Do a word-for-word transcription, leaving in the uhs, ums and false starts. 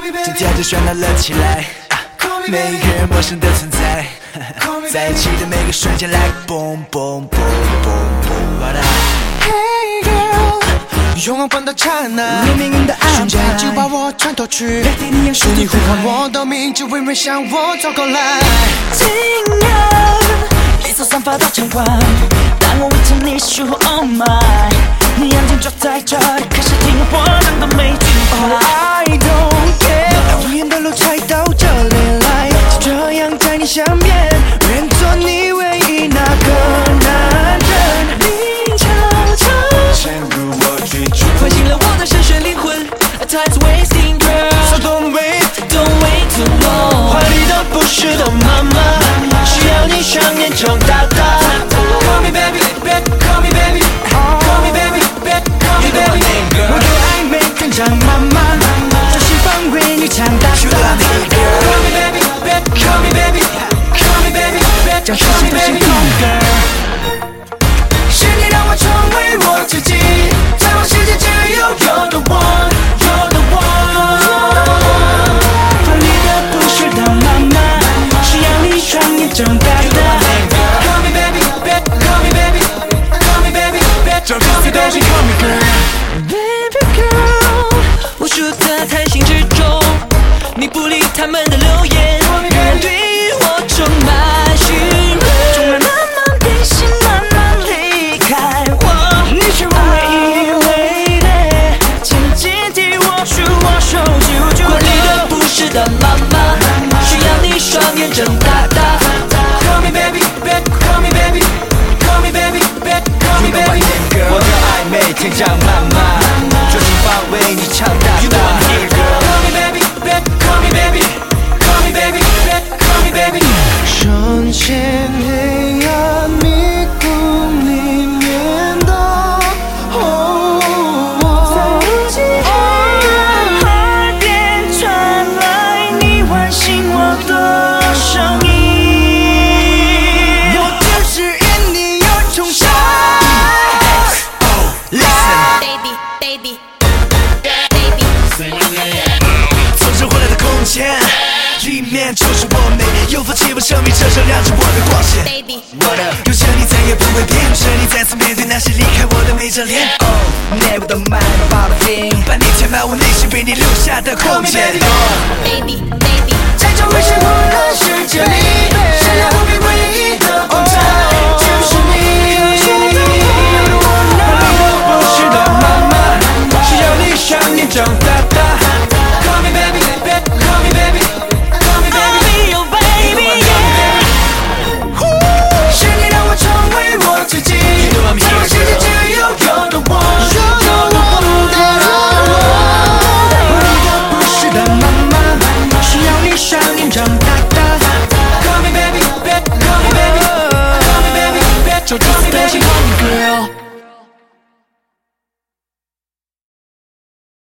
今天就喧闹了起来，每一个人陌生的存在，在一起的每个瞬间 like boom boom boom boom boom。 Hey girl， 永远般的刹那， 有命运的安排， 瞬间就把我穿透去，是你呼唤我的名字，微微向我走过来。 惊讶，你所散发的晨光，当我围着你说 Oh my， 你眼睛就在这里，可是听我唱的每句话。 I don't care， 无言的路才到这里来，就这样在你身边，愿做你唯一那个男人。 你悄悄陷入我追逐， 唤醒了我的深邃灵魂 ，A time's wasting girl， So don't wait， don't wait too long。 怀里的不是的妈妈，需要你双眼睁大大。Call me baby， call me baby，call me baby，call me baby， 我的暧昧跟着妈妈，这是方为你强大的。Call me baby，call me baby，call me baby， 将世界都心痛 girl。是你让我成为我自己，在我世界只有 You're the one，You're the one。怀里的不是的妈妈，需要你双眼睁大大。Call me baby，call me baby，call me baby， 这世界都是 Call me girl。Baby girl， 无数的谈心之中，你不理他们的流言，对于我充满信任，慢慢变心，慢慢离开我， 你是我唯一唯一， 紧紧替我手握手救救我。管理的不是的妈妈，需要你双眼睁大大。 Call me baby，call me baby，call me baby，call me baby， 我的暧昧天降妈妈，这是方为你强大的。Call me baby，call me baby，call me baby，call me baby。瞬间黑暗迷宫里面的哦， 在无尽黑暗耳边传来你唤醒我的声音， 我就是因你而重生。 Baby, baby, baby。 从这回来的空间里面就是我美，有风气氛生命车上亮着我的光线。 Baby， 有着你再也不会变，是你再次面对那些离开我的没遮脸。内部的慢把柄，把你填满我内心被你留下的空间。 baby, baby。 在这危险混乱世界里，闪亮无比唯一的光彩就是你。我不是的妈妈，需要你双眼睁大大。Call me baby，call me baby，call me baby， Oh baby， 是你让我成为我自己，在我世界只有 You're the one，You're the one。怀里的不是的妈妈，需要你双眼睁大大。Call me baby，call me baby，call me baby， 就这。